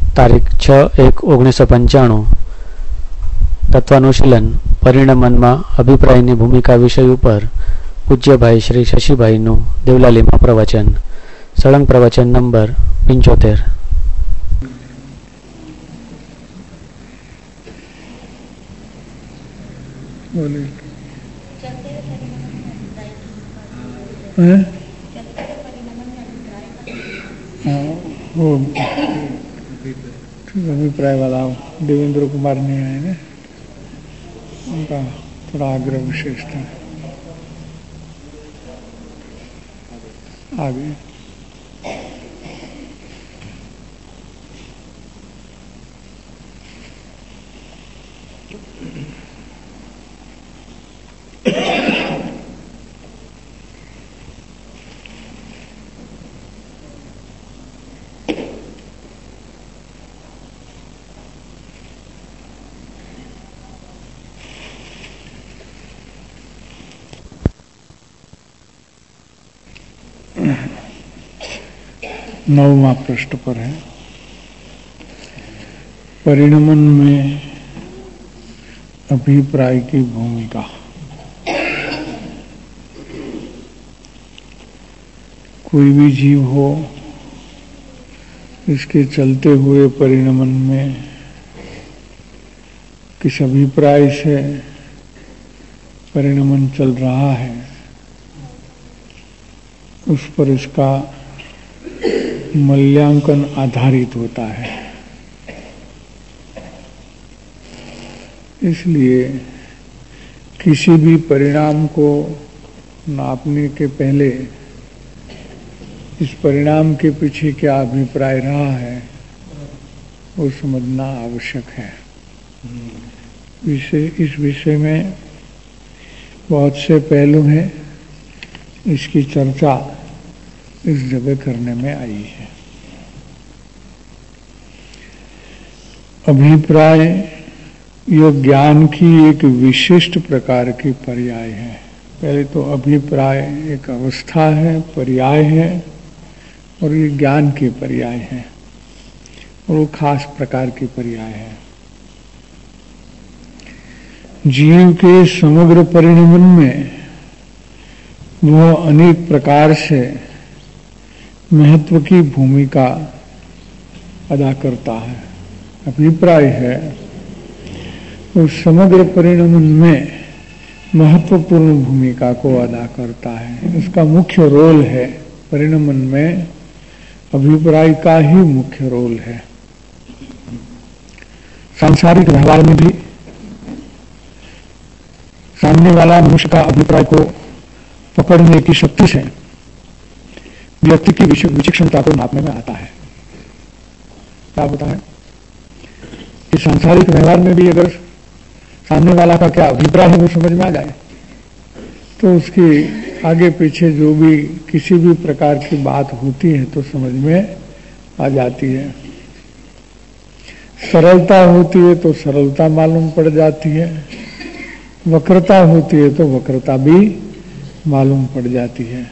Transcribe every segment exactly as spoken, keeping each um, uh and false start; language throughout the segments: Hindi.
તારીખ છ એક ઓગણીસો પંચાણું તત્વાનુશીલન પરિણમનમાં અભિપ્રાયની ભૂમિકા વિષય ઉપર પૂજ્યભાઈ શ્રી શશીભાઈનું દેવલાલીમાં પ્રવચન. સળંગ પ્રવચન નંબર પંચોતેર. अभिप्राय वाला देवेंद्र कुमार ने है ना, उनका थोड़ा आग्रह विशेष था. आगे नौवां पृष्ठ पर है. परिणमन में अभिप्राय की भूमिका. कोई भी जीव हो, इसके चलते हुए परिणमन में किस अभिप्राय से परिणमन चल रहा है, उस पर इसका मूल्यांकन आधारित होता है. इसलिए किसी भी परिणाम को नापने के पहले इस परिणाम के पीछे क्या अभिप्राय रहा है वो समझना आवश्यक है. विषय इस विषय में बहुत से पहलू हैं. इसकी चर्चा इस जगह करने में आई है. अभिप्राय यह ज्ञान की एक विशिष्ट प्रकार की पर्याय है. पहले तो अभिप्राय एक अवस्था है, पर्याय है, और ये ज्ञान के पर्याय है, और वो खास प्रकार की पर्याय है. जीव के समग्र परिणमन में वह अनेक प्रकार से महत्व की भूमिका अदा करता है. अभिप्राय है वो समग्र परिणमन में महत्वपूर्ण भूमिका को अदा करता है. इसका मुख्य रोल है. परिणमन में अभिप्राय का ही मुख्य रोल है. सांसारिक व्यवहार में भी सामने वाला मनुष्य का अभिप्राय को पकड़ने की शक्ति से व्यक्ति की विचक्षणता को नापने में आता है. क्या होता है कि सांसारिक व्यवहार में भी अगर सामने वाला का क्या अभिप्राय है वो समझ में आ जाए, तो उसकी आगे पीछे जो भी किसी भी प्रकार की बात होती है तो समझ में आ जाती है. सरलता होती है तो सरलता मालूम पड़ जाती है, वक्रता होती है तो वक्रता भी मालूम पड़ जाती है.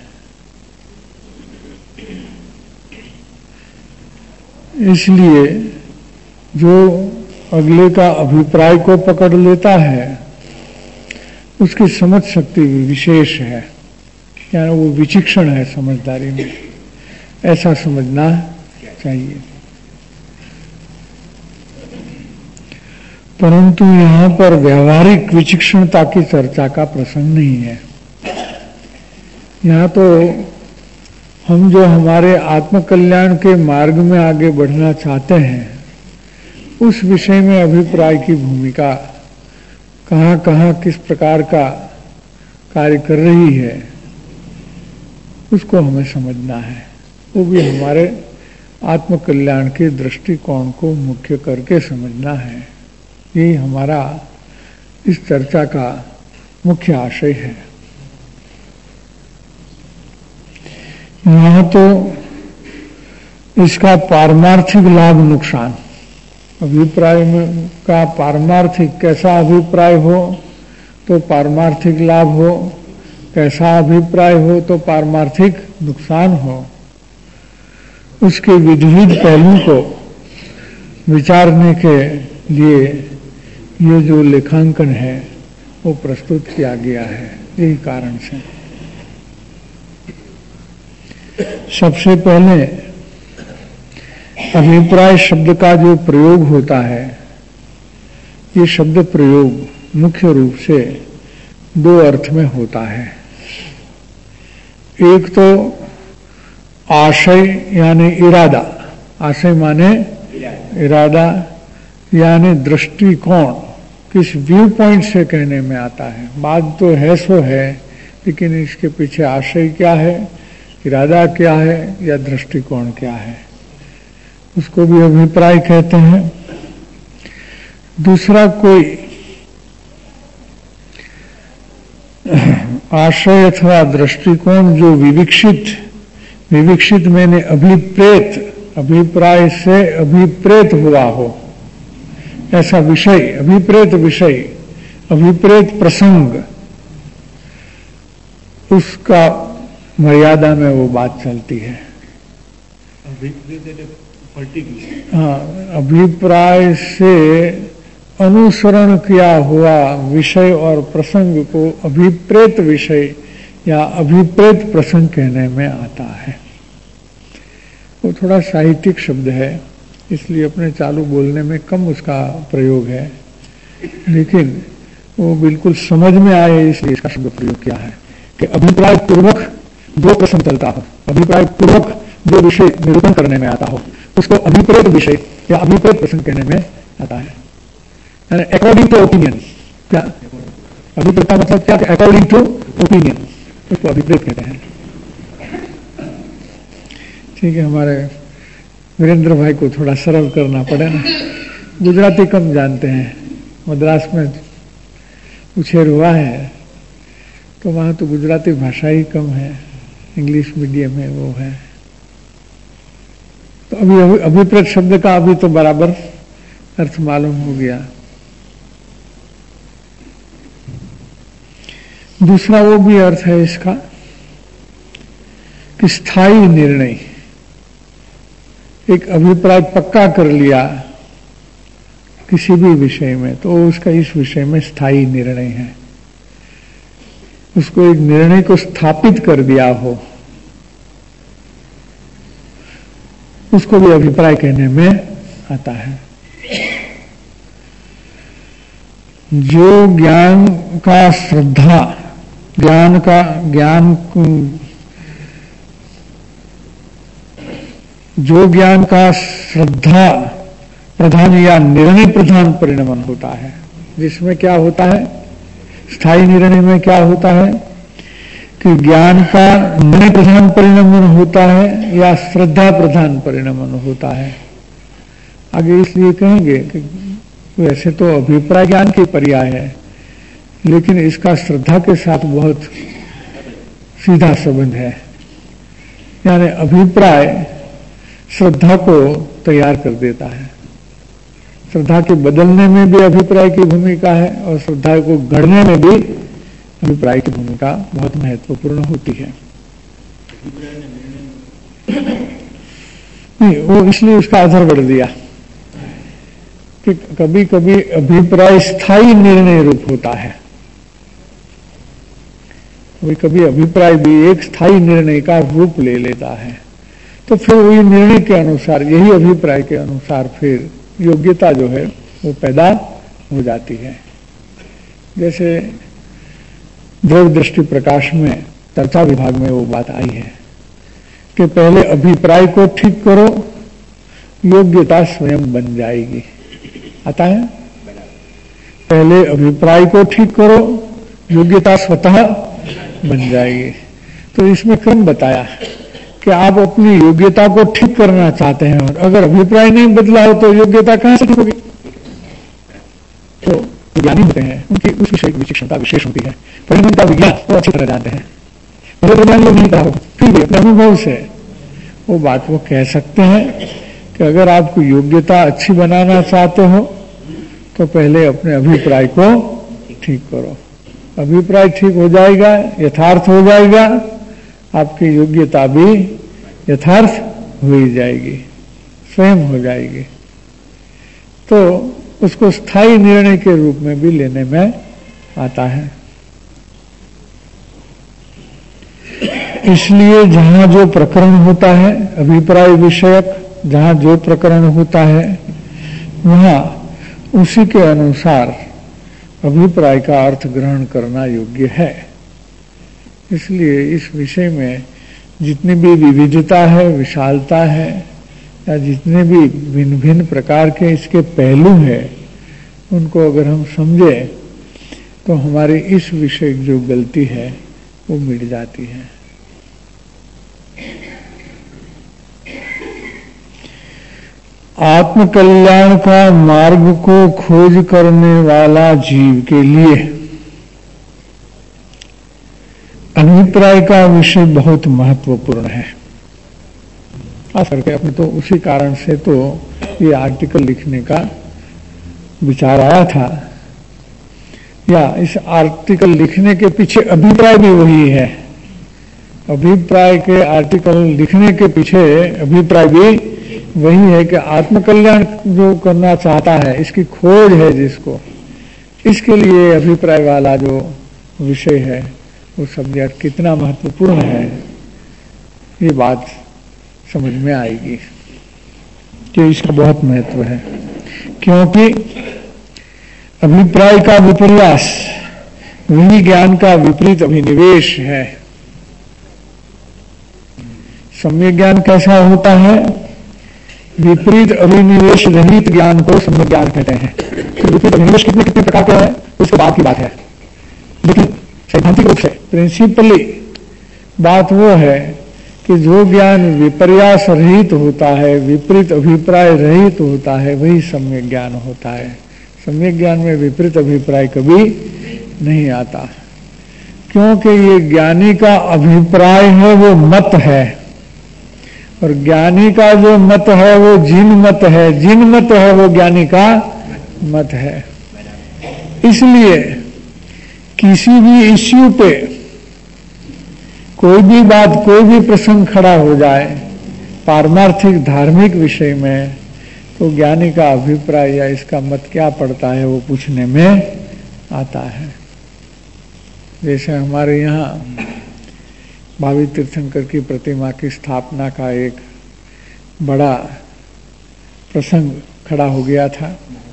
इसलिए जो अगले का अभिप्राय को पकड़ लेता है उसकी समझ शक्ति विशेष है, यानी वो विचक्षण है समझदारी में. ऐसा समझना चाहिए. परंतु यहाँ पर व्यवहारिक विचक्षणता की चर्चा का प्रसंग नहीं है. यहाँ तो हम जो हमारे आत्मकल्याण के मार्ग में आगे बढ़ना चाहते हैं उस विषय में अभिप्राय की भूमिका कहाँ कहाँ किस प्रकार का कार्य कर रही है उसको हमें समझना है. वो भी हमारे आत्मकल्याण के दृष्टिकोण को मुख्य करके समझना है. यही हमारा इस चर्चा का मुख्य आशय है. यहाँ तो इसका पारमार्थिक लाभ नुकसान, अभिप्राय में का पारमार्थिक कैसा अभिप्राय हो तो पारमार्थिक लाभ हो, कैसा अभिप्राय हो तो पारमार्थिक नुकसान हो, उसके विविध पहलू को विचारने के लिए ये जो लेखांकन है वो प्रस्तुत किया गया है। यही कारण से सबसे पहले अभिप्राय शब्द का जो प्रयोग होता है, ये शब्द प्रयोग मुख्य रूप से दो अर्थ में होता है। एक तो आशय यानी इरादा, आशय माने इरादा यानी दृष्टिकोण, किस व्यू पॉइंट से कहने में आता है। बात तो है सो है, लेकिन इसके पीछे आशय क्या है, इरादा क्या है या दृष्टिकोण क्या है, उसको भी अभिप्राय कहते हैं। दूसरा कोई आशय अथवा दृष्टिकोण जो विविक्षित, विविक्षित मैंने अभिप्रेत, अभिप्राय से अभिप्रेत हुआ हो, ऐसा विषय, अभिप्रेत विषय, अभिप्रेत प्रसंग, उसका मर्यादा में वो बात चलती है। हाँ, अभिप्राय से अनुसरण किया हुआ विषय और प्रसंग को अभिप्रेत विषय या अभिप्रेत प्रसंग कहने में आता है। वो थोड़ा साहित्यिक शब्द है, इसलिए अपने चालू बोलने में कम उसका प्रयोग है, लेकिन वो बिल्कुल समझ में आए इसलिए इसका शब्द प्रयोग किया है कि अभिप्राय पूर्वक जो प्रसंग चलता हो, अभिप्राय पूर्वक जो विषय निरूपण करने में आता हो, उसको अभिप्रेत विषय या अभिप्रेत प्रसंग कहने में आता है। यानी अकॉर्डिंग टू ओपिनियन, क्या अभिप्रेत का मतलब क्या, अकॉर्डिंग टू ओपिनियन, उसको अभिप्रेत कहते हैं। ठीक है, हमारे वीरेंद्र भाई को थोड़ा सरल करना पड़े ना, गुजराती कम जानते हैं, मद्रास में उछेर हुआ है तो वहाँ तो गुजराती भाषा ही कम है, इंग्लिश मीडियम में वो है। तो अभी अभिप्रेत शब्द का अभी तो बराबर अर्थ मालूम हो गया। दूसरा वो भी अर्थ है इसका कि स्थायी निर्णय, एक अभिप्राय पक्का कर लिया किसी भी विषय में तो उसका इस विषय में स्थायी निर्णय है, उसको एक निर्णय को स्थापित कर दिया हो, उसको भी अभिप्राय कहने में आता है। जो ज्ञान का श्रद्धा, ज्ञान का ज्ञान जो ज्ञान का श्रद्धा प्रधान या निर्णय प्रधान परिणमन होता है, जिसमें क्या होता है, स्थायी निर्णय में क्या होता है कि ज्ञान का निर्णय प्रधान परिणमन होता है या श्रद्धा प्रधान परिणमन होता है। आगे इसलिए कहेंगे कि वैसे तो अभिप्राय ज्ञान की पर्याय है, लेकिन इसका श्रद्धा के साथ बहुत सीधा संबंध है। यानी अभिप्राय श्रद्धा को तैयार कर देता है, श्रद्धा के बदलने में भी अभिप्राय की भूमिका है और श्रद्धा को गढ़ने में भी अभिप्राय की भूमिका बहुत महत्वपूर्ण होती है। नहीं, वो इसलिए उसका आधार बढ़ दिया कि कभी कभी अभिप्राय स्थायी निर्णय रूप होता है, कभी कभी अभिप्राय भी एक स्थायी निर्णय का रूप ले लेता है, तो फिर वही निर्णय के अनुसार, यही अभिप्राय के अनुसार फिर योग्यता जो है वो पैदा हो जाती है। जैसे द्रव्य दृष्टि प्रकाश में चर्चा विभाग में वो बात आई है कि पहले अभिप्राय को ठीक करो, योग्यता स्वयं बन जाएगी। आता है, पहले अभिप्राय को ठीक करो, योग्यता स्वतः बन जाएगी। तो इसमें क्रम बताया कि आप अपनी योग्यता को ठीक करना चाहते हैं और अगर अभिप्राय नहीं बदला हो तो योग्यता कहां से ठीक होगी। तो ज्ञानी होते हैं, उनकी उस विषय की विचक्षणता विशेष होती है, परिणाम का विज्ञान वो अच्छी तरह जानते हैं। मेरे ज्ञान लोग नहीं कहा हो, फिर भी अपने अनुभव से वो बात वो कह सकते हैं कि अगर आपको योग्यता अच्छी बनाना चाहते हो तो पहले अपने अभिप्राय को ठीक करो। अभिप्राय ठीक हो जाएगा, यथार्थ हो जाएगा, आपकी योग्यता भी यथार्थ हो ही जाएगी, स्वयं हो जाएगी। तो उसको स्थायी निर्णय के रूप में भी लेने में आता है। इसलिए जहां जो प्रकरण होता है अभिप्राय विषयक, जहां जो प्रकरण होता है वहां उसी के अनुसार अभिप्राय का अर्थ ग्रहण करना योग्य है। इसलिए इस विषय में जितनी भी विविधता है, विशालता है, या जितने भी भिन्न भिन्न प्रकार के इसके पहलू हैं, उनको अगर हम समझे तो हमारी इस विषय की जो गलती है वो मिट जाती है। आत्मकल्याण का मार्ग को खोज करने वाला जीव के लिए अभिप्राय का विषय बहुत महत्वपूर्ण है। खास करके अपने तो उसी कारण से तो ये आर्टिकल लिखने का विचार आया था, या इस आर्टिकल लिखने के पीछे अभिप्राय भी वही है। अभिप्राय के आर्टिकल लिखने के पीछे अभिप्राय भी वही है कि आत्मकल्याण जो करना चाहता है, इसकी खोज है जिसको, इसके लिए अभिप्राय वाला जो विषय है वो सब्जेक्ट कितना महत्वपूर्ण है, ये बात समझ में आएगी कि इसका बहुत महत्व है। क्योंकि अभिप्राय का विपर्यास वही ज्ञान का विपरीत अभिनिवेश है। सम्यक ज्ञान कैसा होता है? विपरीत अभिनिवेश रहित ज्ञान को सम्यक ज्ञान कहते हैं। तो विपरीत अभिनिवेश कितने कितने प्रकार के हैं उसके बाद की बात है, लेकिन सैद्धांतिक रूप से प्रिंसिपली बात वो है कि जो ज्ञान विपर्यास रहित होता है, विपरीत अभिप्राय रहित होता है, वही सम्यक ज्ञान होता है। सम्यक ज्ञान में विपरीत अभिप्राय कभी नहीं आता, क्योंकि ये ज्ञानी का अभिप्राय है वो मत है, और ज्ञानी का जो मत है वो जिन मत है, जिन मत है वो ज्ञानी का मत है। इसलिए किसी भी इश्यू पे कोई भी बात, कोई भी प्रसंग खड़ा हो जाए पारमार्थिक धार्मिक विषय में, तो ज्ञानी का अभिप्राय या इसका मत क्या पड़ता है वो पूछने में आता है। जैसे हमारे यहाँ भावी तीर्थंकर की प्रतिमा की स्थापना का एक बड़ा प्रसंग खड़ा हो गया था,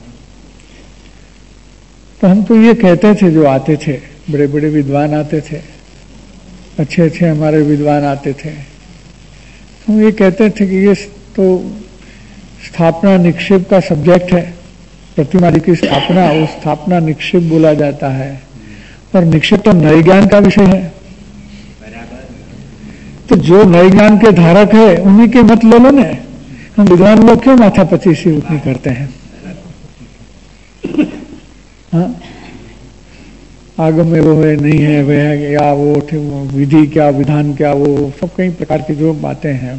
तो हम तो ये कहते थे, जो आते थे बड़े बड़े विद्वान आते थे, अच्छे अच्छे हमारे विद्वान आते थे, हम ये कहते थे कि ये तो स्थापना निक्षेप का सब्जेक्ट है। प्रतिमा जी की स्थापना, उस स्थापना निक्षेप बोला जाता है, और निक्षेप तो नए ज्ञान का विषय है। तो जो नए ज्ञान के धारक है उन्हीं के मत ले लो ना। हम विद्वान लोग क्यों माथा पचीसी उतनी करते हैं? हाँ, आगम में वो है नहीं है, वह है या वो विधि क्या, विधान क्या, वो सब कई प्रकार की जो बातें हैं।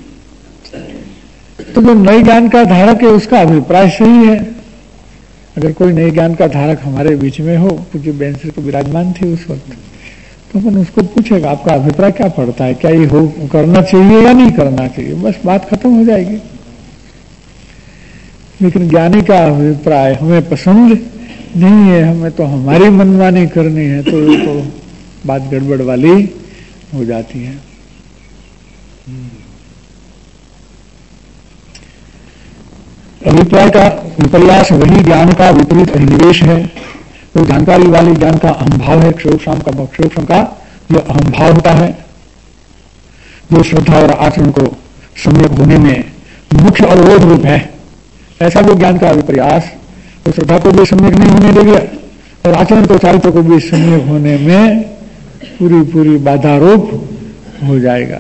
तो जो नए ज्ञान का धारक है उसका अभिप्राय सही है। अगर कोई नए ज्ञान का धारक हमारे बीच में हो, पूज्य बेन श्री तो विराजमान थे उस वक्त, तो अपन उसको पूछेगा आपका अभिप्राय क्या पड़ता है, क्या ये हो करना चाहिए या नहीं करना चाहिए, बस बात खत्म हो जाएगी। लेकिन ज्ञानी का अभिप्राय हमें पसंद नहीं है, हमें तो हमारी मनमानी करनी है, तो ये तो बात गड़बड़ वाली हो जाती है। अभिप्राय का विपर्यास वही ज्ञान का विपरीत अभिनिवेश है। तो जानकारी वाले ज्ञान का अहंभाव है, क्षोभशाम का क्षोभशाम का जो अहंभाव होता है, जो श्रद्धा और आचरण को सम्यक होने में मुख्य अवरोध रूप है, ऐसा वो ज्ञान का विपर्यास तो श्रद्धा को भी सम्यक नहीं होने देगा, और आचरण को, चारित्र को भी सम्यक होने में पूरी पूरी बाधा रूप हो जाएगा।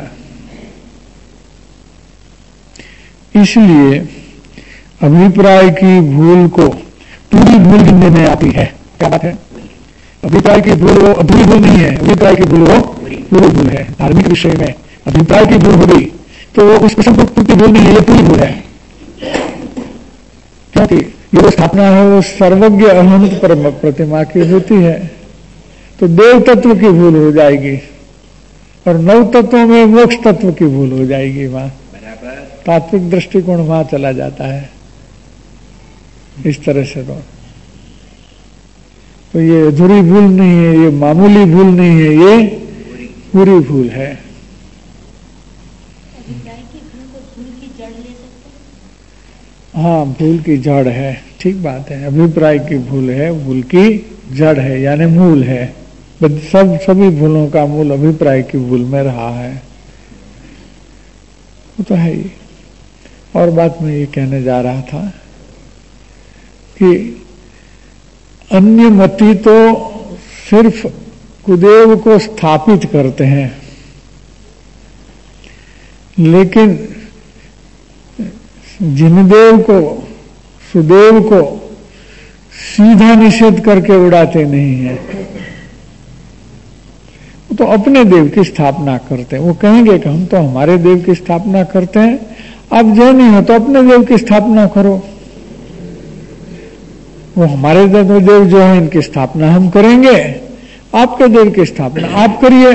इसलिए अभिप्राय की भूल को पूरी भूल गिनने में आती है। क्या बात है? अभिप्राय की भूल वो अधूरी भूल नहीं है, अभिप्राय की भूल वो पूरी भूल है। धार्मिक विषय में अभिप्राय की भूल होगी तो वो उस प्रसंग की भूल नहीं है, ये पूरी भूल है। क्योंकि ये जो स्थापना है वो सर्वज्ञ अनंत परम प्रतिमा की होती है, तो देव तत्व की भूल हो जाएगी, और नव तत्वों में मोक्ष तत्व की भूल हो जाएगी। वहां तात्विक दृष्टिकोण वहां चला जाता है। इस तरह से तो तो ये अधूरी भूल नहीं है, ये मामूली भूल नहीं है, ये पूरी भूल है। हाँ, भूल की जड़ है, ठीक बात है। अभिप्राय की भूल है, भूल की जड़ है, यानी मूल है। सब सभी भूलों का मूल अभिप्राय की भूल में रहा है, वो तो है ही। और बात मैं ये कहने जा रहा था कि अन्य मति तो सिर्फ कुदेव को स्थापित करते हैं, लेकिन जिनदेव को, सुदेव को सीधा निषेध करके उड़ाते नहीं है। वो तो अपने देव की स्थापना करते हैं। वो कहेंगे कि हम तो हमारे देव की स्थापना करते हैं, आप जैन ही हो तो अपने देव की स्थापना करो। वो हमारे देव देव जो है इनकी स्थापना हम करेंगे, आपके देव की स्थापना आप करिए।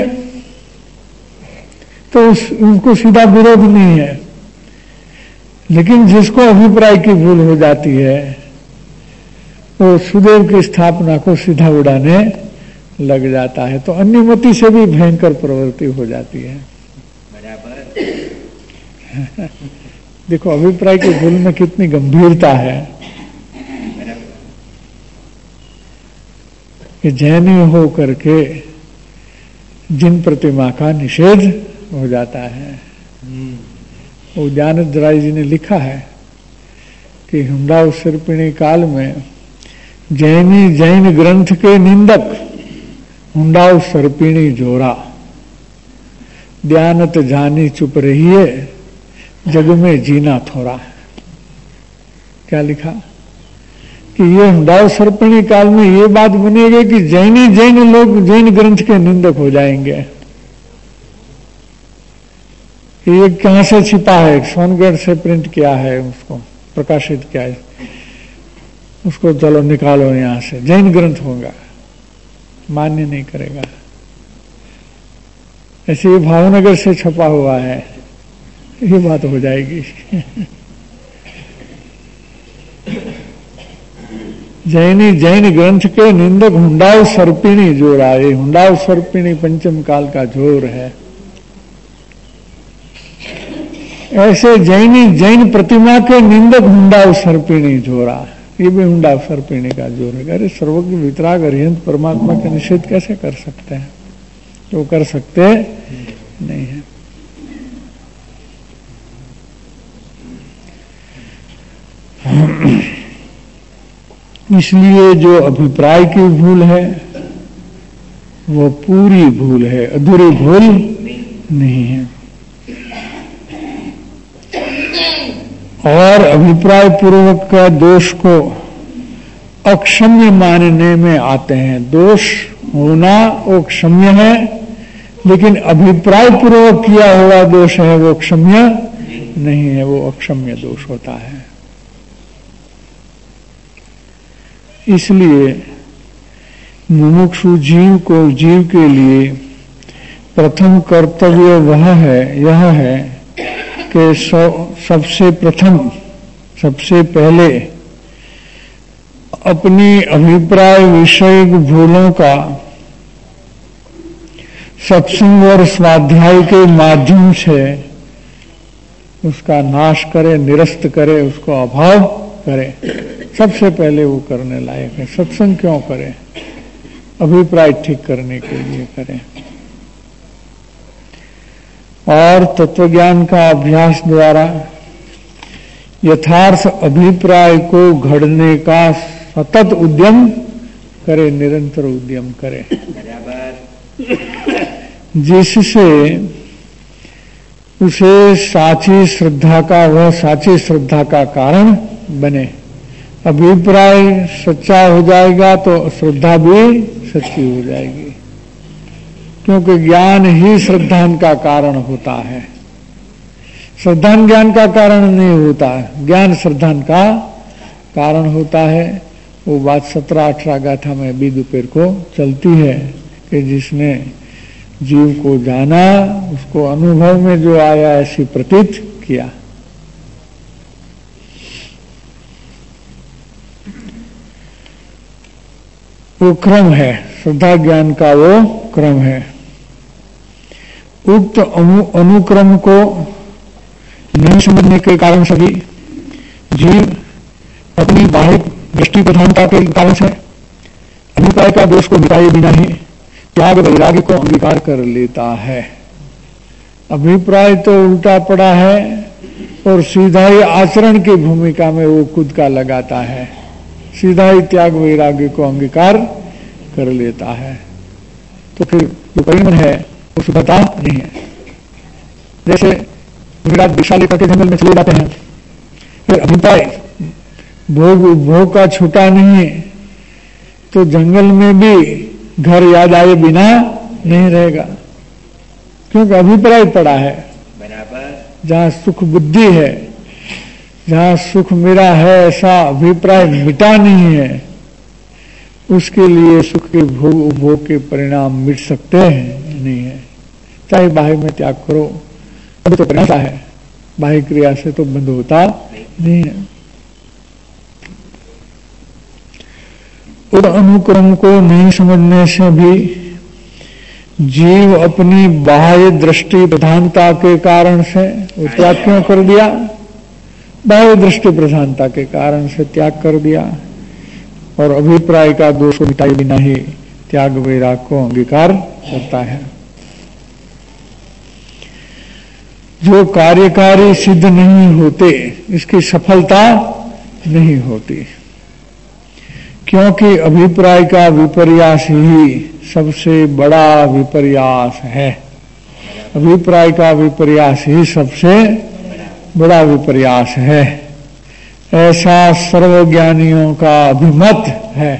तो उस, उनको सीधा विरोध नहीं है। लेकिन जिसको अभिप्राय की भूल हो जाती है, वो सुदेव की स्थापना को सीधा उड़ाने लग जाता है, तो अन्यमति से भी भयंकर प्रवृत्ति हो जाती है। देखो अभिप्राय की भूल में कितनी गंभीरता है कि जैनी हो करके जिन प्रतिमा का निषेध हो जाता है। वो ज्ञानद राय जी ने लिखा है कि हुंडाव सर्पिणी काल में जैनी जैन ग्रंथ के निंदक हुंडाव सर्पिणी जोरा, ध्यानत जानी चुप रहिए जग में जीना थोड़ा। क्या लिखा कि ये हुंडाव सर्पिणी काल में ये बात बनेगी कि जैनी जैन लोग जैन ग्रंथ के निंदक हो जाएंगे। ये कहां से छिपा है, सोनगढ़ से प्रिंट किया है, उसको प्रकाशित किया है, उसको चलो निकालो यहां से, जैन ग्रंथ होगा, मान्य नहीं करेगा। ऐसे ये भावनगर से छपा हुआ है, ये बात हो जाएगी। जैनी जैन ग्रंथ के निंदक हुंडाव सर्पिणी जोड़ा। ये हुंडाव सर्पिणी पंचम काल का जोर है। ऐसे जैनी जैन प्रतिमा के निंदक हुंडाव सर्पिणी जोड़ा, ये भी हुंडाव सर्पिणी का जोर है। अरे सर्वज्ञ वितराग अरिहंत परमात्मा का निषेध कैसे कर सकते हैं? तो कर सकते नहीं है। इसलिए जो अभिप्राय की भूल है वो पूरी भूल है, अधूरी भूल नहीं है। और अभिप्राय पूर्वक का दोष को अक्षम्य मानने में आते हैं। दोष होना वो क्षम्य है, लेकिन अभिप्राय पूर्वक किया हुआ दोष है वो क्षम्य नहीं है, वो अक्षम्य दोष होता है। इसलिए मुमुक्षु जीव को, जीव के लिए प्रथम कर्तव्य वह है, यह है कि सबसे प्रथम, सबसे पहले अपनी अभिप्राय विषय भूलों का सत्संग और स्वाध्याय के माध्यम से उसका नाश करे, निरस्त करे, उसको अभाव करे। सबसे पहले वो करने लायक है। सत्संग क्यों करें? अभिप्राय ठीक करने के लिए करें। और तत्वज्ञान का अभ्यास द्वारा यथार्थ अभिप्राय को घड़ने का सतत उद्यम करे, निरंतर उद्यम करे, जिससे उसे साची श्रद्धा का, वह साची श्रद्धा का कारण बने। अभिप्राय सच्चा हो जाएगा तो श्रद्धा भी सच्ची हो जाएगी, क्योंकि ज्ञान ही श्रद्धान का कारण होता है। श्रद्धान ज्ञान का कारण नहीं होता, ज्ञान श्रद्धान का कारण होता है। वो बात सत्रह अठारह गाथा में भी दोपहर को चलती है कि जिसने जीव को जाना, उसको अनुभव में जो आया ऐसी प्रतीत किया। वो क्रम है, श्रद्धा ज्ञान का वो क्रम है। उक्त अनु, अनुक्रम को नहीं समझने के कारण से भी जीव अपनी बाह्य दृष्टि प्रधानता के कारण से अभिप्राय का दोष को मिटाए बिना ही त्याग वैराग्य को अंगीकार कर लेता है। अभिप्राय तो उल्टा पड़ा है और सीधा ही आचरण की भूमिका में वो खुद का लगाता है, सीधा ही त्याग वैराग्य को अंगीकार कर लेता है। तो फिर जो परिणाम है वो शुद्धता नहीं है। जैसे विराट दिशा लेकर के जंगल में चले जाते हैं, फिर अभिप्राय भोग उपभोग का छूटा नहीं है तो जंगल में भी घर याद आए बिना नहीं रहेगा, क्योंकि अभिप्राय पड़ा है। बराबर जहां सुख बुद्धि है, जहां सुख मेरा है ऐसा अभिप्राय मिटा नहीं है, उसके लिए सुख के भोग उपभोग के परिणाम मिट सकते हैं नहीं है। चाहे बाह्य में त्याग करो, अब तो परिणाम है, बाह्य क्रिया से तो बंद होता नहीं है। उस अनुक्रम को नहीं समझने से भी जीव अपनी बाह्य दृष्टि प्रधानता के कारण से वो त्याग क्यों कर दिया? बाह्य दृष्टि प्रधानता के कारण से त्याग कर दिया और अभिप्राय का दोष मिटाए बिना ही त्याग वैराग को अंगीकार करता है। जो कार्यकारी सिद्ध नहीं होते इसकी सफलता नहीं होती, क्योंकि अभिप्राय का विपर्यास ही सबसे बड़ा विपर्यास है। अभिप्राय का विपर्यास ही सबसे बड़ा विपर्यास है, ऐसा सर्वज्ञानियों का अभिमत है।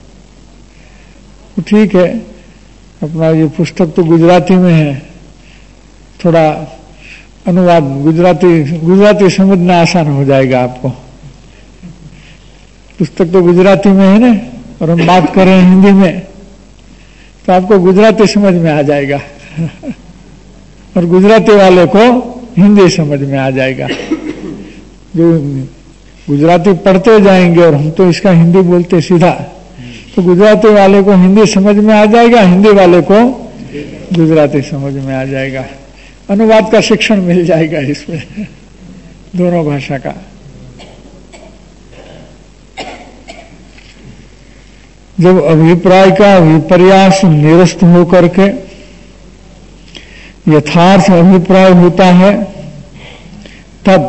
ठीक है, अपना ये पुस्तक तो गुजराती में है, थोड़ा अनुवाद गुजराती गुजराती समझना आसान हो जाएगा आपको। पुस्तक तो गुजराती में है ना, और हम बात कर रहे हैं हिंदी में, तो आपको गुजराती समझ में आ जाएगा और गुजराती वाले को हिंदी समझ में आ जाएगा। जो गुजराती पढ़ते जाएंगे और हम तो इसका हिंदी बोलते सीधा, तो गुजराती वाले को हिंदी समझ में आ जाएगा, हिंदी वाले को गुजराती समझ में आ जाएगा। अनुवाद का शिक्षण मिल जाएगा इसमें, दोनों भाषा का। जब अभिप्राय का विपर्यास निरस्त होकर के यथार्थ अभिप्राय होता है, तब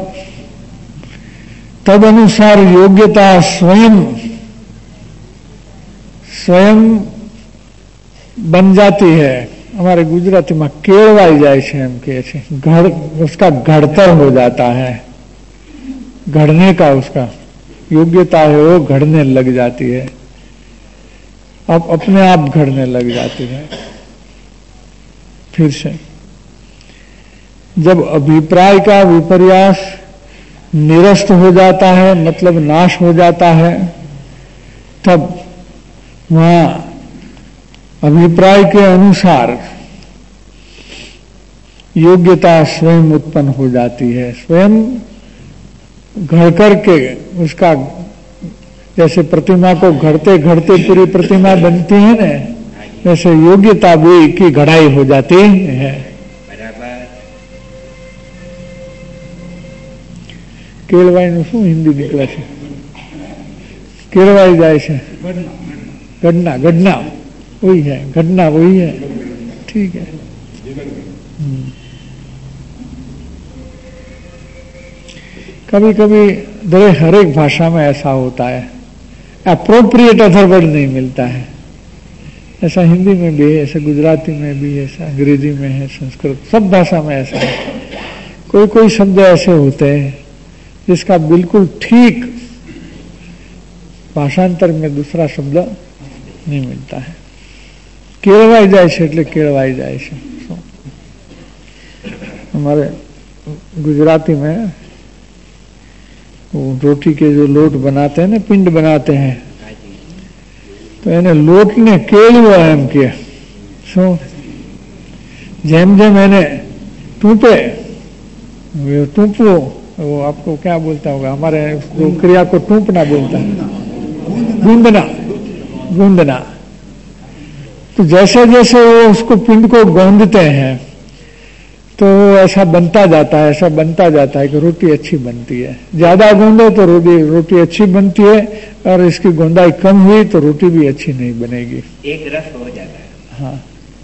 तद अनुसार योग्यता स्वयं स्वयं बन जाती है। हमारे गुजराती में केळवाई जाए छे एम कहे छे, घड़ उसका घड़तर हो जाता है, घड़ने का उसका योग्यता है वो घड़ने लग जाती है, अब अपने आप घड़ने लग जाती है। फिर से जब अभिप्राय का विपर्यास निरस्त हो जाता है, मतलब नाश हो जाता है, तब वहां अभिप्राय के अनुसार योग्यता स्वयं उत्पन्न हो जाती है। स्वयं घड़ करके उसका, जैसे प्रतिमा को घड़ते घड़ते पूरी प्रतिमा बनती है ना, वैसे योग्यता भी की घड़ाई हो जाती है। केळवाई નું શું हिंदी निकला છે? केळवाई जाए છે, गढ़ना गढ़ना वही है, गढ़ना वही है, ठीक है। कभी कभी दरे हर एक भाषा में ऐसा होता है, अप्रोप्रिएट अदर वर्ड नहीं मिलता है। ऐसा हिंदी में भी है, ऐसा गुजराती में भी है, ऐसा अंग्रेजी में है, संस्कृत, सब भाषा में ऐसा है। कोई कोई शब्द ऐसे होते हैं जिसका बिल्कुल ठीक भाषांतर में दूसरा शब्द नहीं मिलता है। केळवाई जाए छे એટલે केळवाई जाए छे। हमारे गुजराती में वो रोटी के जो लोट बनाते हैं ना, पिंड बनाते हैं, तो એને લોટને કેળવો એમ કે શું, જેમ જેમ એને टूपे, टूपो, वो आपको क्या बोलता होगा, हमारे क्रिया को टूपना बोलता है, गूंदना, गूंदना, तो जैसे जैसे वो उसको पिंड को गौंदते हैं तो ऐसा बनता जाता है, ऐसा बनता जाता है कि रोटी अच्छी बनती है। ज्यादा गूंदो तो रोटी रोटी अच्छी बनती है, और इसकी गोंदाई कम हुई तो रोटी भी अच्छी नहीं बनेगी, एक रस हो जाता है। हाँ,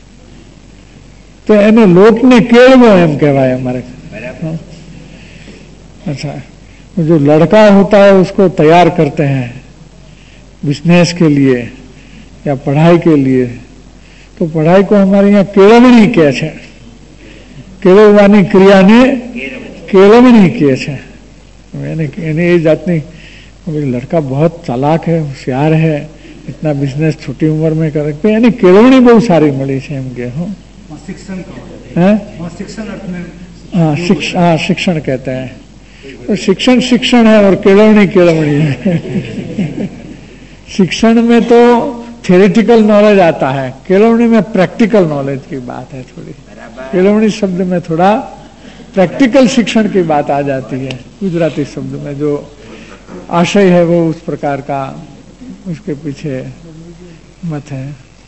तो એને લોટને કેળવો એમ કહેવાય हमारे। हाँ। अच्छा, जो लड़का होता है उसको तैयार करते हैं बिजनेस के लिए या पढ़ाई के लिए, तो पढ़ाई को हमारे यहाँ केळवणी કહે છે, કેળવવાની ક્રિયાને केळवणी કહે છે। એને એને એ જાતની लड़का बहुत चालाक है, होशियार है, इतना बिजनेस छोटी उम्र में करे, तो यानी केळवणी बहुत सारी मिली है एम के। हाँ, शिक्षण शिक्षण अर्थ में, हाँ शिक्षण, हाँ शिक्षण कहते हैं। तो शिक्षण शिक्षण है और केळवणी केळवणी है। शिक्षण में तो थियोरेटिकल नॉलेज आता है, केळवणी में प्रैक्टिकल नॉलेज की बात है थोड़ी। केळवणी शब्द में थोड़ा प्रैक्टिकल शिक्षण की बात आ जाती है, गुजराती शब्द में जो आशय है वो उस प्रकार का उसके पीछे मत है।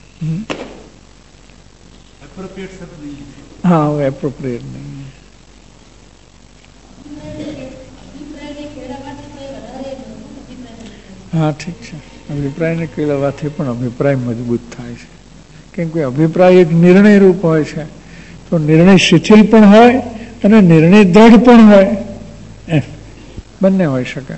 एप्रोप्रिएट शब्द नहीं है। हाँ, वो एप्रोप्रिएट नहीं है। हाँ ठीक है, અભિપ્રાયને કેળવવાથી પણ અભિપ્રાય મજબૂત થાય છે, કેમ કે અભિપ્રાય એક નિર્ણય રૂપ હોય છે, તો નિર્ણય શિથિલ પણ હોય અને નિર્ણય દ્રઢ પણ હોય, એમ બંને હોઈ શકે।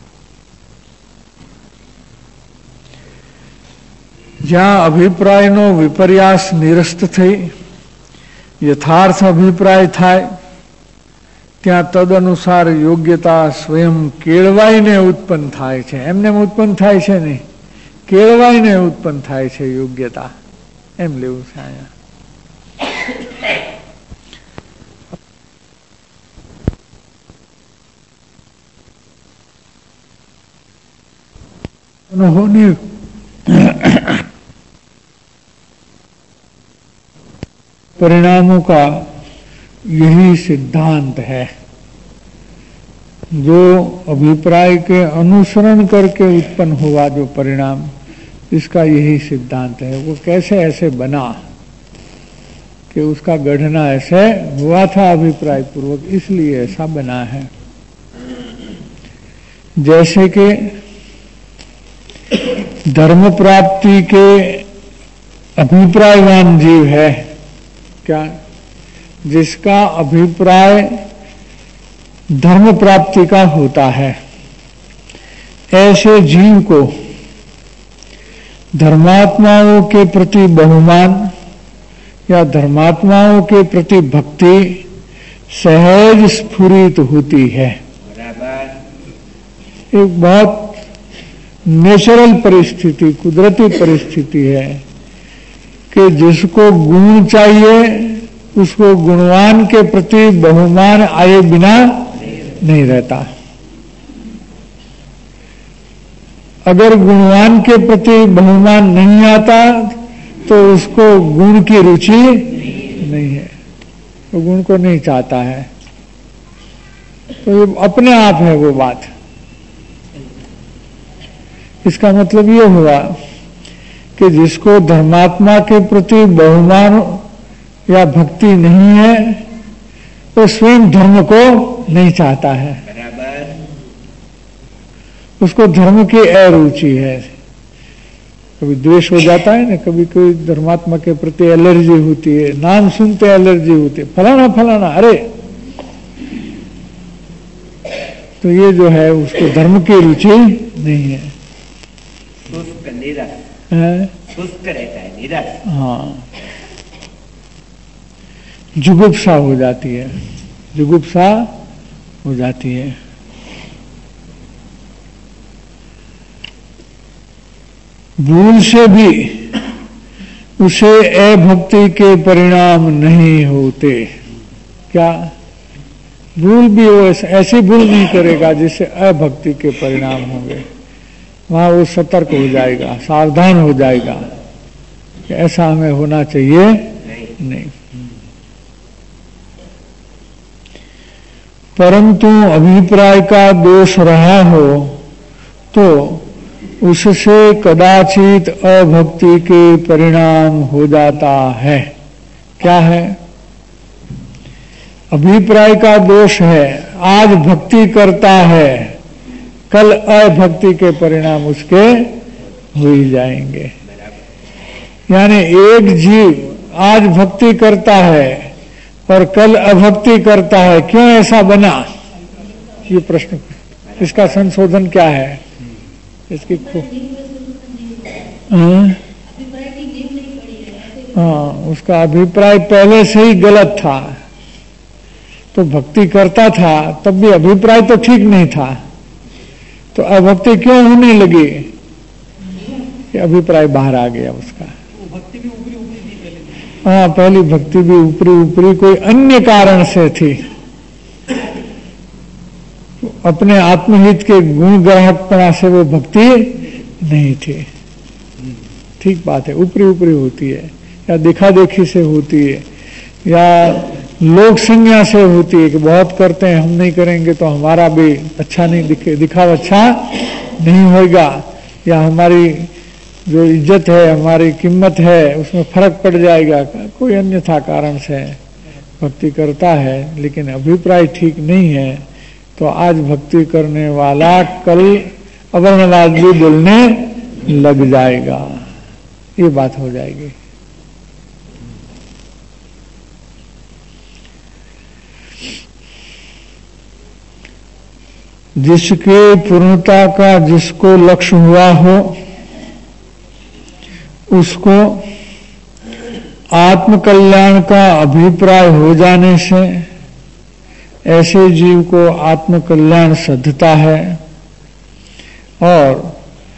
જ્યાં અભિપ્રાયનો વિપર્યાસ નિરસ્ત થઈ યથાર્થ અભિપ્રાય થાય ત્યાં તદનુસાર યોગ્યતા સ્વયં કેળવાઈને ઉત્પન્ન થાય છે। એમને ઉત્પન્ન થાય છે નહીં, કેળવાઈને ઉત્પન્ન થાય છે યોગ્યતા, એમ લેવું છે અહીંયા। परिणामों का यही सिद्धांत है, जो अभिप्राय के अनुसरण करके उत्पन्न हुआ जो परिणाम, इसका यही सिद्धांत है। वो कैसे ऐसे बना कि उसका गढ़ना ऐसे हुआ था अभिप्राय पूर्वक, इसलिए ऐसा बना है। जैसे कि धर्म प्राप्ति के अभिप्रायवान जीव है, क्या जिसका अभिप्राय धर्म प्राप्ति का होता है, ऐसे जीव को धर्मात्माओं के प्रति बहुमान या धर्मात्माओं के प्रति भक्ति सहज स्फुरित होती है। एक बहुत नेचुरल परिस्थिति, कुदरती परिस्थिति है कि जिसको गुण चाहिए उसको गुणवान के प्रति बहुमान आए बिना नहीं रहता। अगर गुणवान के प्रति बहुमान नहीं आता तो उसको गुण की रुचि नहीं है, तो गुण को नहीं चाहता है। तो ये अपने आप है वो बात। इसका मतलब ये हुआ कि जिसको धर्मात्मा के प्रति बहुमान या भक्ति नहीं है वो स्वयं धर्म को नहीं चाहता है, उसको धर्म की अरुचि है। कभी द्वेष हो जाता है ना, कभी कोई धर्मात्मा के प्रति एलर्जी होती है, नाम सुनते एलर्जी होती है, फलाना फलाना, अरे तो ये जो है उसको धर्म की रुचि नहीं है, शुष्क निरस, शुष्क रहता है, निरस। हाँ, जुगुप्सा हो जाती है, जुगुप्सा हो जाती है। भूल से भी उसे अभक्ति के परिणाम नहीं होते। क्या भूल भी वो ऐसी भूल नहीं करेगा जिससे अभक्ति के परिणाम होंगे, वहां वो सतर्क हो जाएगा, सावधान हो जाएगा कि ऐसा हमें होना चाहिए नहीं, नहीं। परंतु अभिप्राय का दोष रहा हो तो उससे कदाचित अभक्ति के परिणाम हो जाता है। क्या है? अभिप्राय का दोष है। आज भक्ति करता है, कल अभक्ति के परिणाम उसके हो ही जाएंगे। यानी एक जीव आज भक्ति करता है और कल अभक्ति करता है, क्यों ऐसा बना? ये प्रश्न, इसका संशोधन क्या है? इसकी हाँ, हाँ, उसका अभिप्राय पहले से ही गलत था, तो भक्ति करता था तब भी अभिप्राय तो ठीक नहीं था, तो अभक्ति क्यों होने लगी? कि अभिप्राय बाहर आ गया उसका। भक्ति भी ऊपरी ऊपरी थी पहले। हाँ, पहली भक्ति भी ऊपरी ऊपरी कोई अन्य कारण से थी, अपने आत्महित के गुण ग्राहकपना से वो भक्ति नहीं थी। ठीक बात है, ऊपरी ऊपरी होती है, या देखा देखी से होती है, या लोक संज्ञा से होती है कि बहुत करते हैं, हम नहीं करेंगे तो हमारा भी अच्छा नहीं दिखे, दिखावा अच्छा नहीं होगा, या हमारी जो इज्जत है, हमारी कीमत है, उसमें फर्क पड़ जाएगा। कोई अन्यथा कारण से भक्ति करता है, लेकिन अभिप्राय ठीक नहीं है, तो आज भक्ति करने वाला कल अवर्णवाद भी बोलने लग जाएगा। ये बात हो जाएगी। जिसके पूर्णता का जिसको लक्ष्य हुआ हो, उसको आत्मकल्याण का अभिप्राय हो जाने से ऐसे जीव को आत्मकल्याण सधता है, और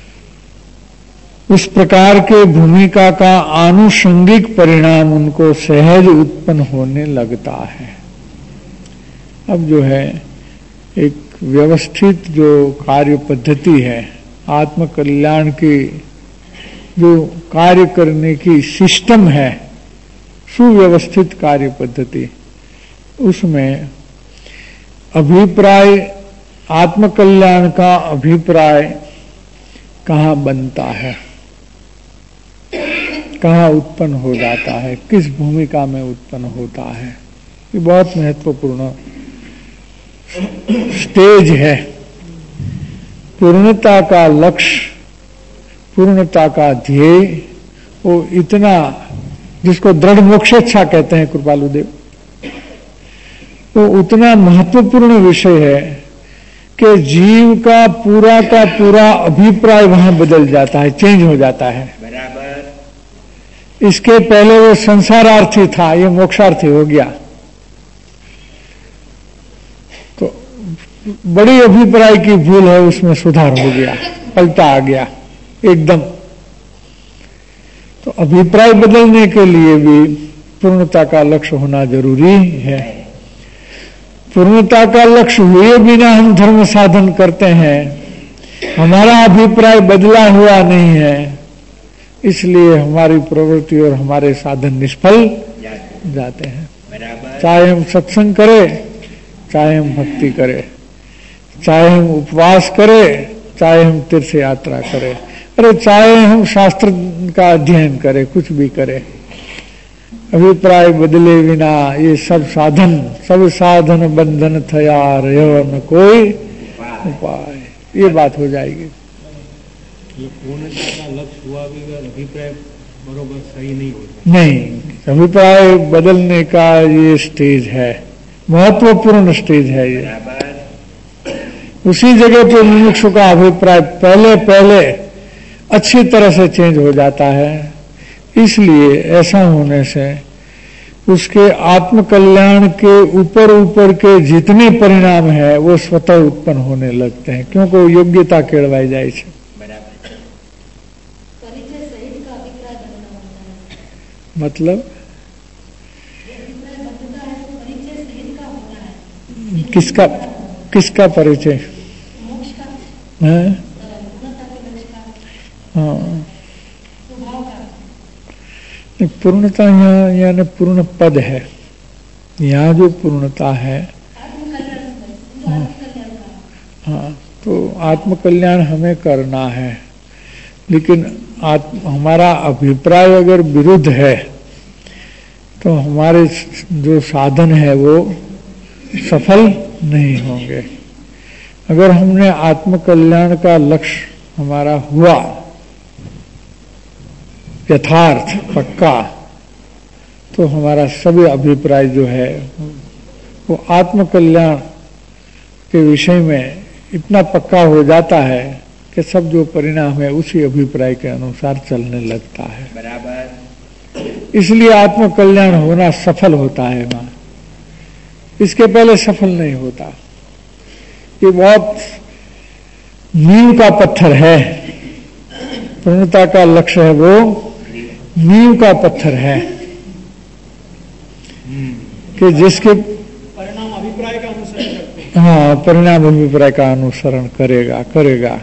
उस प्रकार के भूमिका का आनुषंगिक परिणाम उनको सहज उत्पन्न होने लगता है। अब जो है एक व्यवस्थित जो कार्य पद्धति है, आत्मकल्याण की जो कार्य करने की सिस्टम है, सुव्यवस्थित कार्य पद्धति, उसमें अभिप्राय, आत्मकल्याण का अभिप्राय कहाँ बनता है, कहाँ उत्पन्न हो जाता है, किस भूमिका में उत्पन्न होता है, ये बहुत महत्वपूर्ण स्टेज है। पूर्णता का लक्ष्य, पूर्णता का ध्येय, वो इतना, जिसको दृढ़ मोक्षेच्छा कहते हैं कृपालु देव, वो उतना महत्वपूर्ण विषय है कि जीव का पूरा का पूरा अभिप्राय वहां बदल जाता है, चेंज हो जाता है। बराबर। इसके पहले वो संसारार्थी था, ये मोक्षार्थी हो गया, तो बड़ी अभिप्राय की भूल है, उसमें सुधार हो गया, पलटा आ गया एकदम। तो अभिप्राय बदलने के लिए भी पूर्णता का लक्ष्य होना जरूरी है। पूर्णता का लक्ष्य हुए बिना हम धर्म साधन करते हैं, हमारा अभिप्राय बदला हुआ नहीं है, इसलिए हमारी प्रवृत्ति और हमारे साधन निष्फल जाते हैं। चाहे हम सत्संग करें, चाहे हम भक्ति करें, चाहे हम उपवास करें, चाहे हम तीर्थ यात्रा करें, अरे चाहे हम शास्त्र का अध्ययन करें, कुछ भी करें, अभिप्राय बदले बिना ये सब साधन, सब साधन बंधन थया रहो न कोई उपाय, ये बात हो जाएगी। ये पूर्णता का लक्ष्य हुआ भी अगर अभिप्राय बरोबर सही नहीं होता, नहीं, अभिप्राय बदलने का ये स्टेज है, महत्वपूर्ण स्टेज है ये। उसी जगह पे मुमुक्षु का अभिप्राय पहले पहले अच्छी तरह से चेंज हो जाता है। इसलिए ऐसा होने से उसके आत्मकल्याण के ऊपर ऊपर के जितने परिणाम है वो स्वतः उत्पन्न होने लगते हैं, क्योंकि योग्यता केळवाई जाए छे। मतलब किसका किसका परिचय? है? हाँ, पूर्णता यहाँ यानी पूर्ण पद है, यहाँ जो पूर्णता है, हाँ, हाँ, तो आत्मकल्याण हमें करना है, लेकिन आत्म हमारा अभिप्राय अगर विरुद्ध है तो हमारे जो साधन है वो सफल नहीं होंगे। अगर हमने आत्म कल्याण का लक्ष्य हमारा हुआ यथार्थ पक्का, तो हमारा सभी अभिप्राय जो है वो आत्म कल्याण के विषय में इतना पक्का हो जाता है कि सब जो परिणाम है उसी अभिप्राय के अनुसार चलने लगता है। बराबर। इसलिए आत्म कल्याण होना सफल होता है वहां, इसके पहले सफल नहीं होता। ये बहुत नींव का पत्थर है, पूर्णता का लक्ष्य है वो नींव का पत्थर है कि जिसके परिणाम अभिप्राय का अनुसरण करते हैं। हाँ, परिणाम अभिप्राय का अनुसरण करेगा करेगा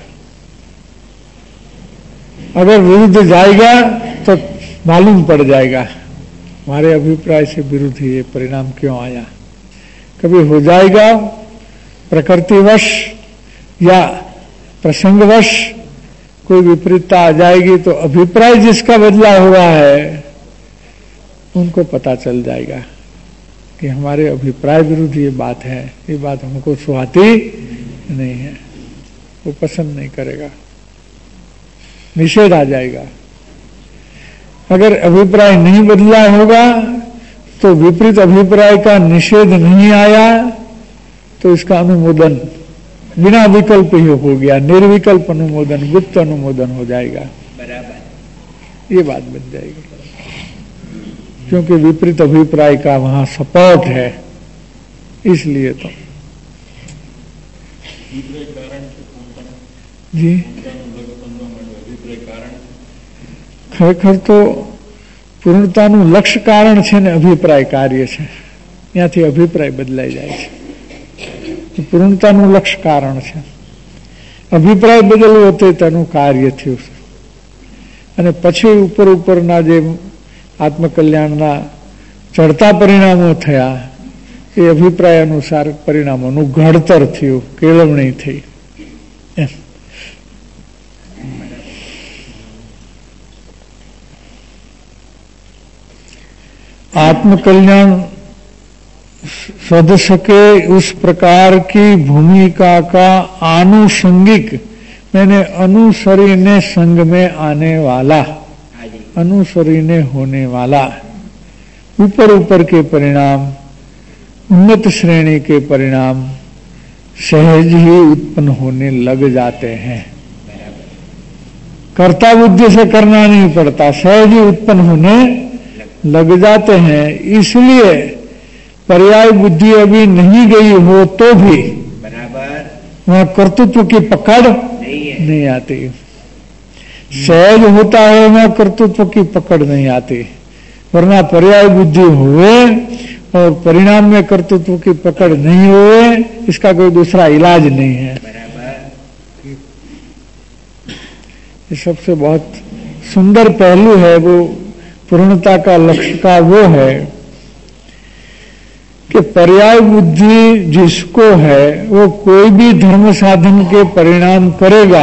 अगर विरुद्ध जाएगा तो मालूम पड़ जाएगा हमारे अभिप्राय से विरुद्ध ये परिणाम क्यों आया। कभी हो जाएगा प्रकृतिवश या प्रसंगवश कोई विपरीतता आ जाएगी तो अभिप्राय जिसका बदला हुआ है उनको पता चल जाएगा कि हमारे अभिप्राय विरुद्ध ये बात है, ये बात हमको सुहाती नहीं है, वो पसंद नहीं करेगा, निषेध आ जाएगा। अगर अभिप्राय नहीं बदला होगा तो विपरीत अभिप्राय का निषेध नहीं आया तो इसका अनुमोदन बिना विकल्प ही हो गया, निर्विकल्प अनुमोदन, गुप्त अनुमोदन हो जाएगा। बराबर। ये बात बन जाएगी क्योंकि विपरीत अभिप्राय का वहां सपोर्ट है, इसलिए तो जी ખરેખર તો પૂર્ણતાનું લક્ષ્ય કારણ છે ને અભિપ્રાય કાર્ય છે, ત્યાંથી અભિપ્રાય બદલાઈ જાય છે। પૂર્ણતાનું લક્ષ્ય કારણ છે, અભિપ્રાય બદલવો તે તેનું કાર્ય થયું છે અને પછી ઉપર ઉપરના જે આત્મકલ્યાણના ચડતા પરિણામો થયા એ અભિપ્રાય અનુસાર પરિણામોનું ઘડતર થયું, કેળવણી થઈ। आत्मकल्याण सद सके उस प्रकार की भूमिका का आनुषंगिक, मैंने अनुसरीने संग में आने वाला, अनुसरीने होने वाला, ऊपर ऊपर के परिणाम, उन्नत श्रेणी के परिणाम सहज ही उत्पन्न होने लग जाते हैं। कर्ता बुद्धि से करना नहीं पड़ता, सहज ही उत्पन्न होने लग जाते हैं। इसलिए पर्याय बुद्धि अभी नहीं गई हो तो भी बराबर वहां कर्तृत्व की पकड़ नहीं, है। नहीं आती। सहज होता है वहां कर्तृत्व की पकड़ नहीं आती, वरना पर्याय बुद्धि हुए और परिणाम में कर्तृत्व की पकड़ नहीं हुए इसका कोई दूसरा इलाज नहीं है। बराबर। ये सबसे बहुत सुंदर पहलू है वो पूर्णता का लक्ष्य का, वो है कि पर्याय बुद्धि जिसको है वो कोई भी धर्म साधन के परिणाम करेगा,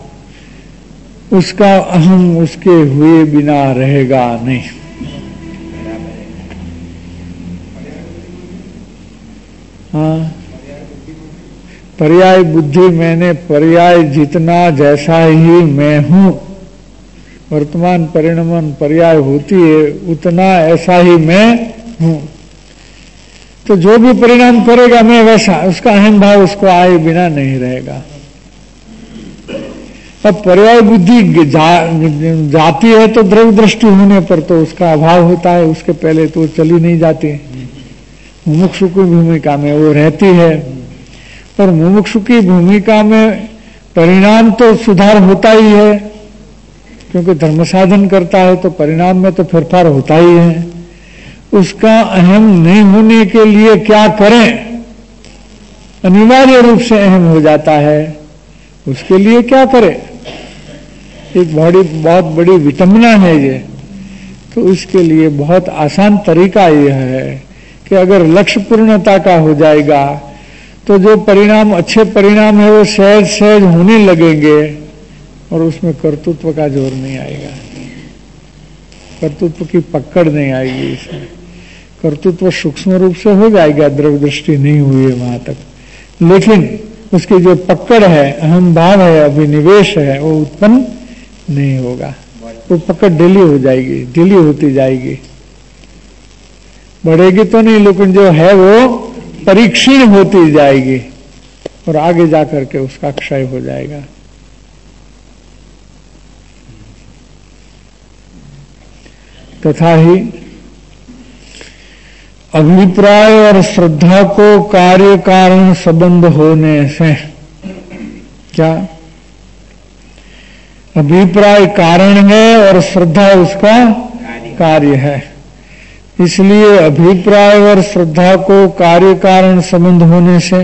उसका अहम उसके हुए बिना रहेगा नहीं। हाँ, पर्याय बुद्धि मैंने पर्याय जितना जैसा ही मैं हूं, वर्तमान परिणमन पर्याय होती है उतना ऐसा ही मैं हूं, तो जो भी परिणाम करेगा मैं वैसा, उसका अहम भाव उसको आए बिना नहीं रहेगा। अब पर्याय बुद्धि जा, जाती है तो द्रव्य दृष्टि होने पर तो उसका अभाव होता है, उसके पहले तो चली नहीं जाती। मुमुक्षु की भूमिका में वो रहती है, पर मुमुक्षु की भूमिका में परिणाम तो सुधार होता ही है, क्योंकि धर्म साधन करता है तो परिणाम में तो फेरफार होता ही है। उसका अहम नहीं होने के लिए क्या करें, अनिवार्य रूप से अहम हो जाता है, उसके लिए क्या करें, एक बड़ी बहुत बड़ी विटंबना है ये। तो इसके लिए बहुत आसान तरीका यह है कि अगर लक्ष्य पूर्णता का हो जाएगा तो जो परिणाम अच्छे परिणाम है वो सहज सहज होने लगेंगे और उसमें कर्तृत्व का जोर नहीं आएगा, कर्तृत्व की पकड़ नहीं आएगी इसमें। कर्तृत्व सूक्ष्म रूप से हो जाएगा, द्रव्य दृष्टि नहीं हुई है वहां तक, लेकिन उसकी जो पकड़ है, अहम भाव है, अभिनिवेश है, वो उत्पन्न नहीं होगा। वो पकड़ डेली हो जाएगी, डेली होती जाएगी, बढ़ेगी तो नहीं, लेकिन जो है वो परीक्षण होती जाएगी और आगे जाकर के उसका क्षय हो जाएगा। तथा ही अभिप्राय और श्रद्धा को कार्य कारण संबंध होने से, क्या अभिप्राय कारण है और श्रद्धा उसका कार्य है, इसलिए अभिप्राय और श्रद्धा को कार्य कारण संबंध होने से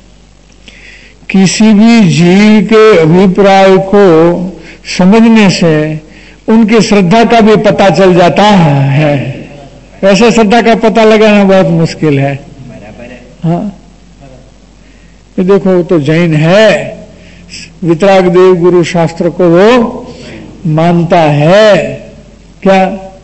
किसी भी जीव के अभिप्राय को समझने से उनकी श्रद्धा का भी पता चल जाता है। वैसे श्रद्धा का पता लगाना बहुत मुश्किल है। हाँ, ये देखो वो तो जैन है, वितराग देव गुरु शास्त्र को वो मानता है क्या,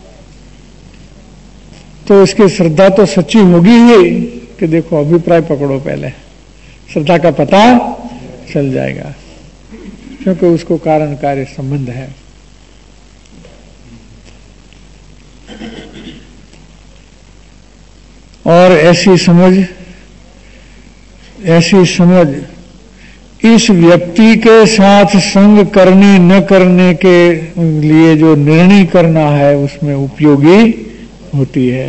तो इसकी श्रद्धा तो सच्ची होगी ही कि देखो अभिप्राय पकड़ो, पहले श्रद्धा का पता चल जाएगा, क्योंकि उसको कारण कार्य संबंध है। और ऐसी समझ ऐसी समझ इस व्यक्ति के साथ संग करने न करने के लिए जो निर्णय करना है उसमें उपयोगी होती है।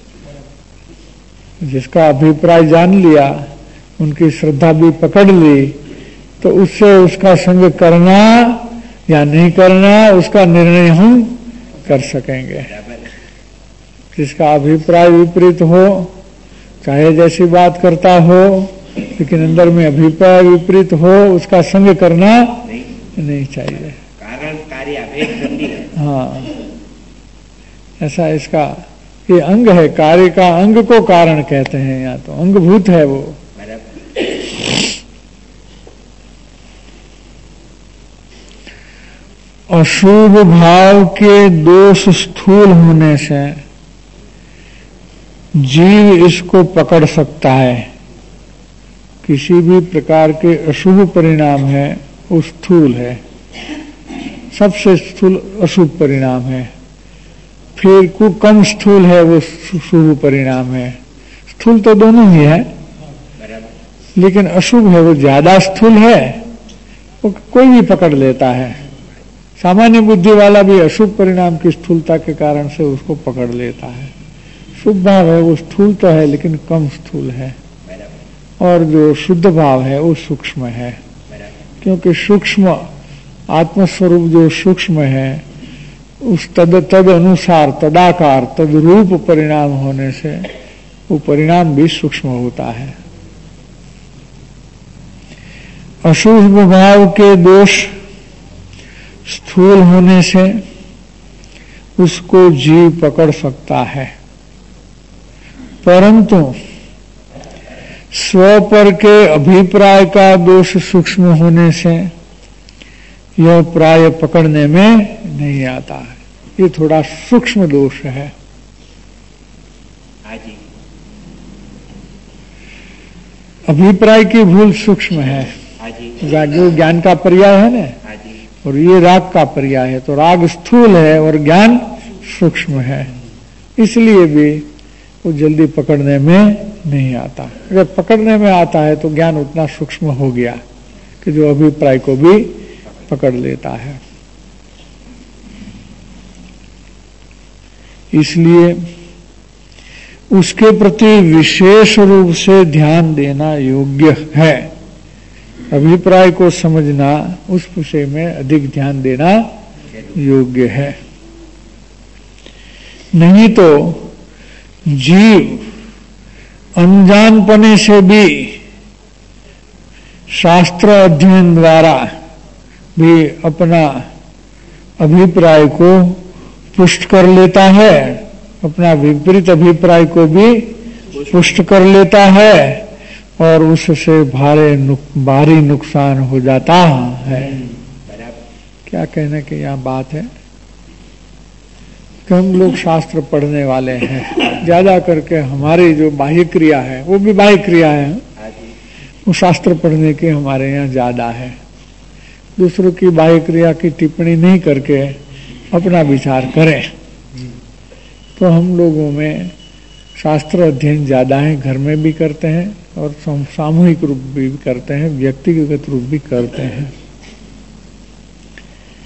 जिसका अभिप्राय जान लिया, उनकी श्रद्धा भी पकड़ ली, तो उससे उसका संग करना या नहीं करना उसका निर्णय हम कर सकेंगे। जिसका अभिप्राय विपरीत हो, चाहे जैसी बात करता हो, लेकिन अंदर में अभिप्राय विपरीत हो, उसका संग करना नहीं, नहीं चाहिए। कारण कार्य अभेद संधि है। हाँ, ऐसा इसका ये अंग है, कार्य का अंग को कारण कहते हैं, यहाँ तो अंगभूत है वो। अशुभ भाव के दोष स्थूल होने से जीव इसको पकड़ सकता है। किसी भी प्रकार के अशुभ परिणाम है वो स्थूल है, सबसे स्थूल अशुभ परिणाम है। फिर को कम स्थूल है वो शुभ परिणाम है। स्थूल तो दोनों ही है, लेकिन अशुभ है वो ज्यादा स्थूल है, वो कोई भी पकड़ लेता है। सामान्य बुद्धि वाला भी अशुभ परिणाम की स्थूलता के कारण से उसको पकड़ लेता है। शुभ भाव है वो स्थूल तो है लेकिन कम स्थूल है, और जो शुद्ध भाव है वो सूक्ष्म है, क्योंकि सूक्ष्म आत्मस्वरूप जो सूक्ष्म है उस तद तद अनुसार तदाकार तद रूप परिणाम होने से वो परिणाम भी सूक्ष्म होता है। अशुभ भाव के दोष स्थूल होने से उसको जीव पकड़ सकता है, परंतु स्व पर के अभिप्राय का दोष सूक्ष्म होने से यह प्राय पकड़ने में नहीं आता है। ये थोड़ा सूक्ष्म दोष है। अभिप्राय की भूल सूक्ष्म है, जो ज्ञान का पर्याय है ना, और ये राग का पर्याय है, तो राग स्थूल है और ज्ञान सूक्ष्म है, इसलिए भी वो जल्दी पकड़ने में नहीं आता। अगर पकड़ने में आता है तो ज्ञान उतना सूक्ष्म हो गया कि जो अभिप्राय को भी पकड़ लेता है। इसलिए उसके प्रति विशेष रूप से ध्यान देना योग्य है। अभिप्राय को समझना, उस विषय में अधिक ध्यान देना योग्य है। नहीं तो जीव अनजानपने से भी शास्त्र अध्ययन द्वारा भी अपना अभिप्राय को पुष्ट कर लेता है, अपना विपरीत अभिप्राय को भी पुष्ट कर लेता है, और उससे भारी नुक, भारी नुकसान हो जाता है। क्या कहने की यहाँ बात है कि हम लोग शास्त्र पढ़ने वाले हैं, ज्यादा करके हमारी जो बाह्य क्रिया है वो भी बाह्य क्रिया है, वो शास्त्र पढ़ने की हमारे यहाँ ज्यादा है। दूसरों की बाह्य क्रिया की टिप्पणी नहीं करके अपना विचार करें। तो हम लोगों में शास्त्र अध्ययन ज्यादा है, घर में भी करते हैं और सामूहिक रूप भी करते हैं, व्यक्तिगत रूप भी करते हैं।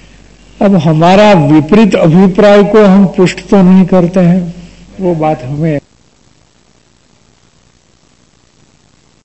अब हमारा विपरीत अभिप्राय को हम पुष्ट तो नहीं करते हैं, वो बात हमें